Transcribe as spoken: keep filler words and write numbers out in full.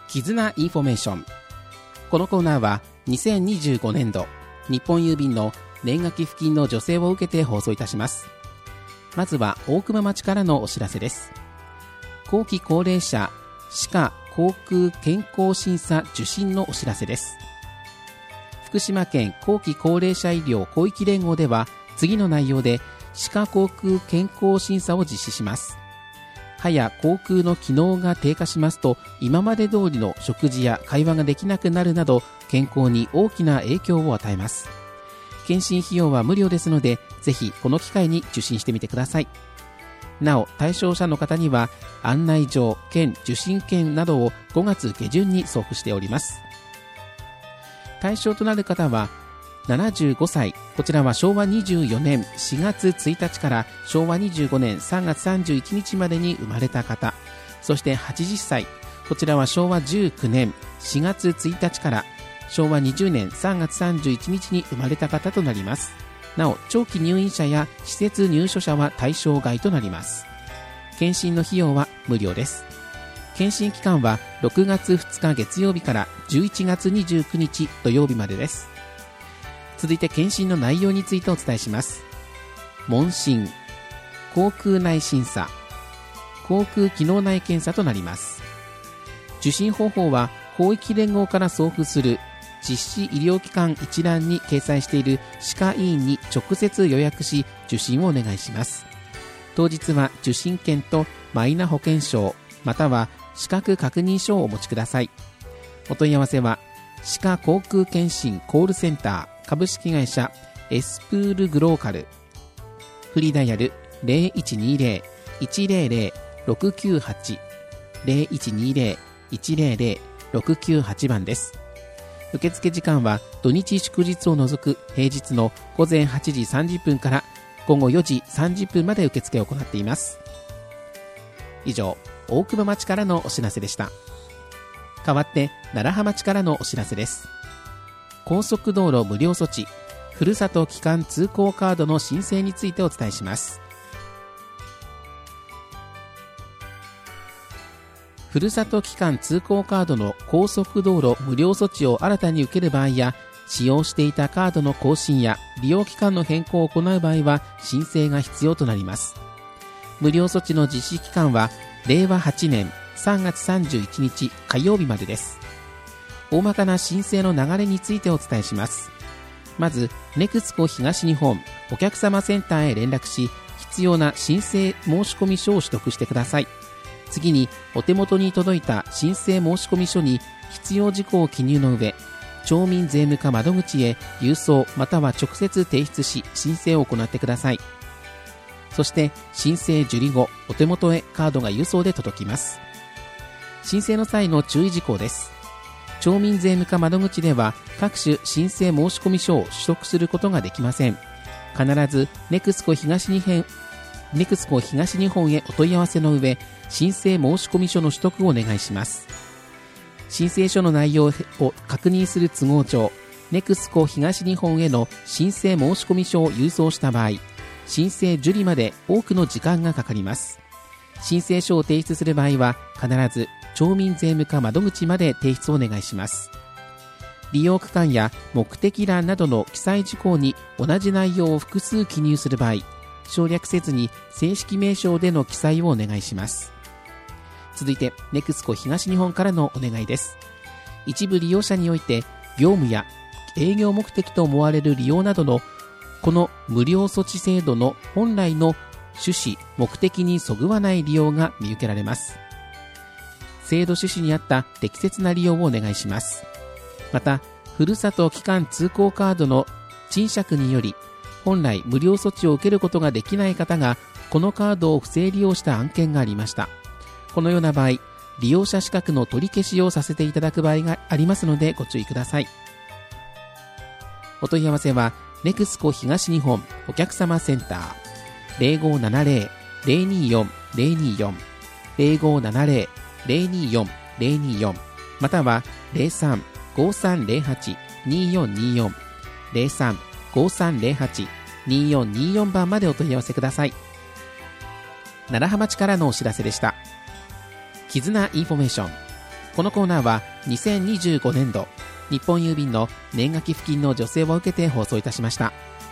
絆インフォメーション。このコーナーはにせんにじゅうごねんど日本郵便の年賀寄付金の助成を受けて放送いたします。まずは大熊町からのお知らせです。後期高齢者歯科口腔健康審査受診のお知らせです。福島県後期高齢者医療広域連合では次の内容で歯科口腔健康審査を実施します。歯や口腔の機能が低下しますと、今まで通りの食事や会話ができなくなるなど健康に大きな影響を与えます。検診費用は無料ですので、ぜひこの機会に受診してみてください。なお、対象者の方には案内状兼受診券などをごがつ下旬に送付しております。対象となる方はななじゅうごさい、こちらはしょうわにじゅうよねんしがつついたちからしょうわにじゅうごねんさんがつさんじゅういちにちまでに生まれた方、そしてはちじゅっさい、こちらはしょうわじゅうきゅうねんしがつついたちからしょうわにじゅうねんさんがつさんじゅういちにちに生まれた方となります。なお、長期入院者や施設入所者は対象外となります。検診の費用は無料です。検診期間はろくがつふつか月曜日からじゅういちがつにじゅうくにち土曜日までです。続いて検診の内容についてお伝えします。問診、口腔内審査、口腔機能内検査となります。受診方法は広域連合から送付する実施医療機関一覧に掲載している歯科医院に直接予約し受診をお願いします。当日は受診券とマイナ保険証または資格確認書をお持ちください。お問い合わせは歯科口腔検診コールセンター株式会社エスプールグローカル、フリーダイヤル ゼロいちにゼロ いちゼロゼロ ろくきゅうはち ゼロいちにゼロ いちゼロゼロ ろくきゅうはちばんです。受付時間は土日祝日を除く平日のごぜんはちじさんじゅっぷんからごごよじさんじゅっぷんまで受付を行っています。以上、大熊町からのお知らせでした。代わって楢葉町からのお知らせです。高速道路無料措置、ふるさと帰還通行カードの申請についてお伝えします。ふるさと帰還通行カードの高速道路無料措置を新たに受ける場合や、使用していたカードの更新や利用期間の変更を行う場合は申請が必要となります。無料措置の実施期間はれいわはちねんさんがつさんじゅういちにち火曜日までです。大まかな申請の流れについてお伝えします。まず、ネクスコ東日本お客様センターへ連絡し、必要な申請申込書を取得してください。次に、お手元に届いた申請申込書に必要事項を記入の上、町民税務課窓口へ郵送または直接提出し申請を行ってください。そして申請受理後、お手元へカードが郵送で届きます。申請の際の注意事項です。町民税務課窓口では各種申請申込書を取得することができません。必ずネクスコ東日本ネクスコ東日本へお問い合わせの上、申請申込書の取得をお願いします。申請書の内容を確認する都合上、ネクスコ東日本への申請申込書を郵送した場合、申請受理まで多くの時間がかかります。申請書を提出する場合は必ず町民税務課窓口まで提出をお願いします。利用区間や目的欄などの記載事項に同じ内容を複数記入する場合、省略せずに正式名称での記載をお願いします。続いてネクスコ東日本からのお願いです。一部利用者において業務や営業目的と思われる利用などのこの無料措置制度の本来の趣旨目的にそぐわない利用が見受けられます。制度趣旨に合った適切な利用をお願いします。また、ふるさと帰還通行カードの賃借により本来無料措置を受けることができない方がこのカードを不正利用した案件がありました。このような場合、利用者資格の取り消しをさせていただく場合がありますのでご注意ください。お問い合わせはネクスコ東日本お客様センター ゼロごななゼロ ゼロによん ゼロによん ゼロごななゼロ ゼロによん ゼロによん または ゼロさん ごさんゼロはち によんによん ゼロさん ごさんゼロはち によんによん 番までお問い合わせください。楢葉町からのお知らせでした。絆インフォメーション。ここのコーナーはにせんにじゅうごねんど日本郵便の年賀寄付金の助成を受けて放送いたしました。